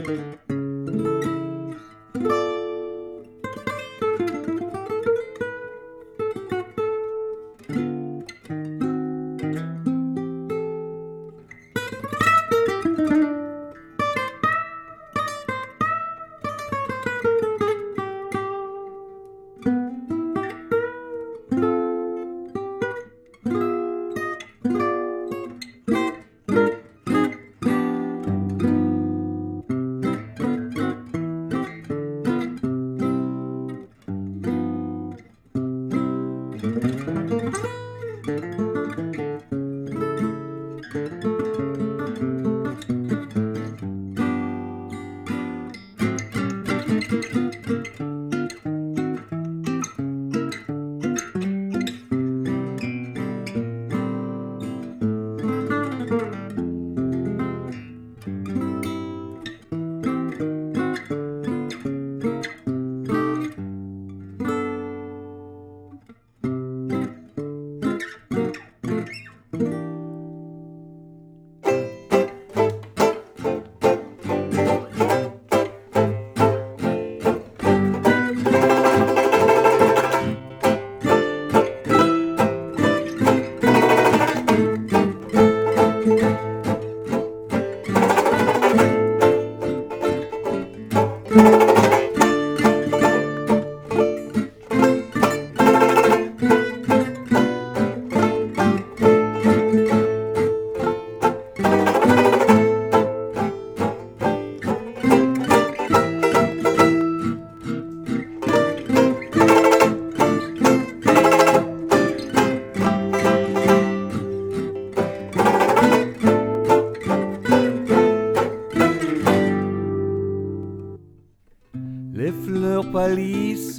Les fleurs pâlissent,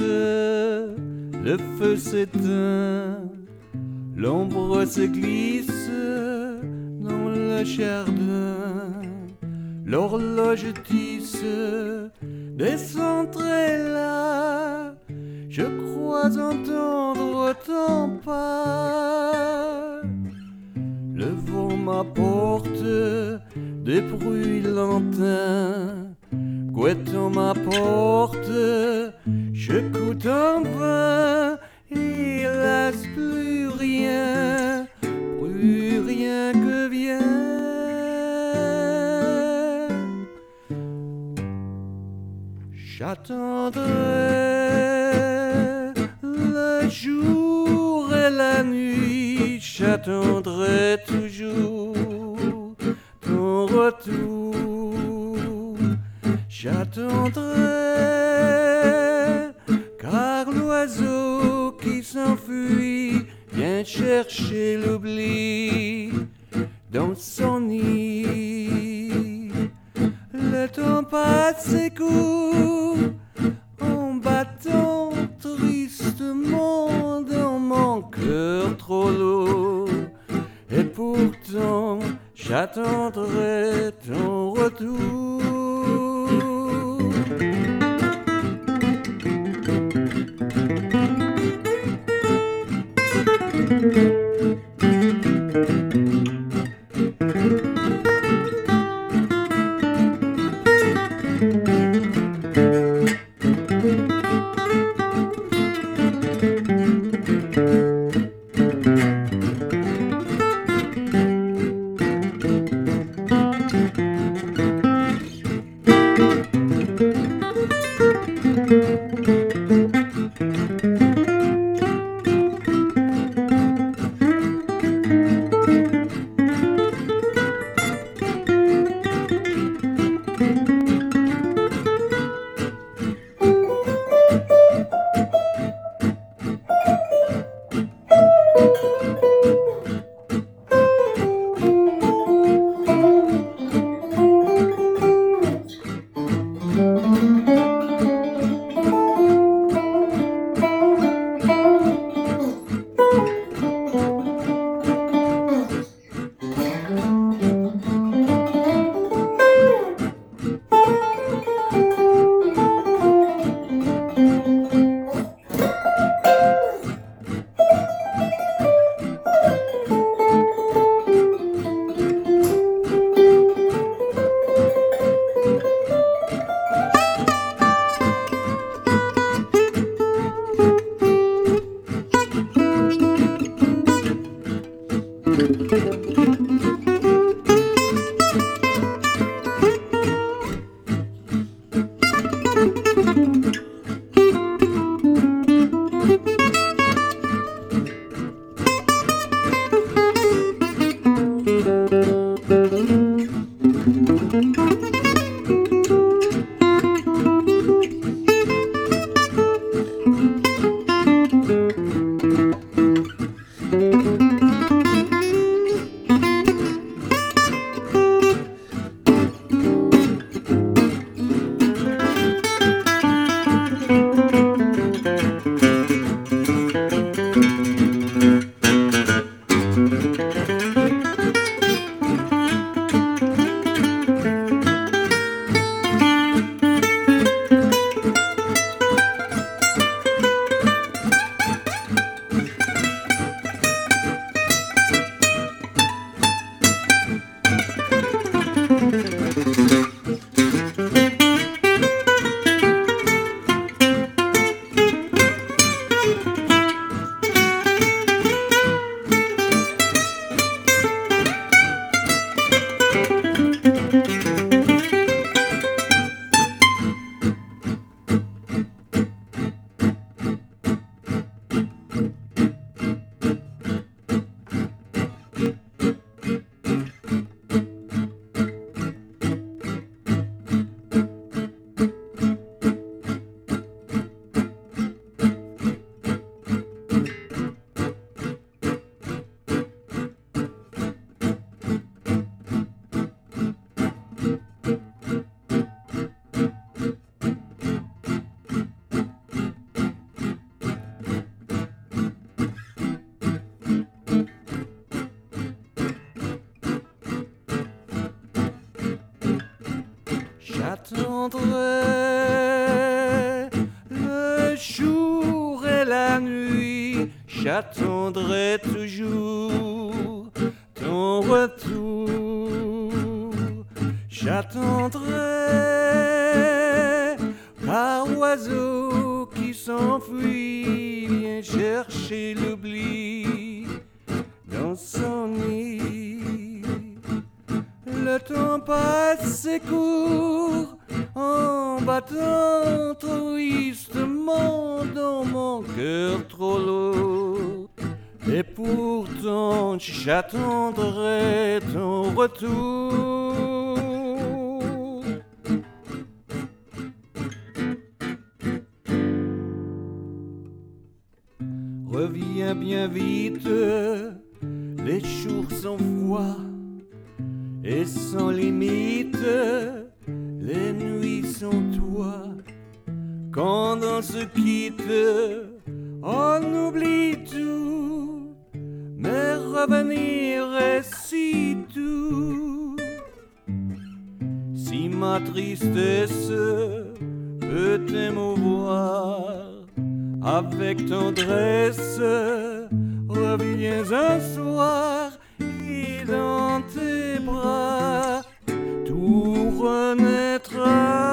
le feu s'éteint, l'ombre se glisse dans le jardin, l'horloge tisse des centrales, je crois entendre ton pas. Le vent m'apporte des bruits lointains, guettant ma porte, je coûte en vain, hélas plus rien que vient. J'attendrai le jour et la nuit, j'attendrai toujours ton retour. J'attendrai, car l'oiseau qui s'enfuit vient chercher l'oubli dans son nid. Le temps passe et court en battant tristement dans mon cœur trop lourd. Et pourtant j'attendrai ton retour. J'attendrai le jour et la nuit, j'attendrai toujours ton retour. J'attendrai par oiseau qui s'enfuit, vient chercher l'oubli dans son nid. Le temps passe et court en battant tristement dans mon cœur trop lourd. Et pourtant j'attendrai ton retour. Reviens bien vite, les jours sont froids et sans limite, les nuits sont toi. Quand on se quitte, on oublie tout, mais revenir est si doux. Si ma tristesse peut t'émouvoir, avec tendresse, reviens un soir et dans tes bras tout renaîtra.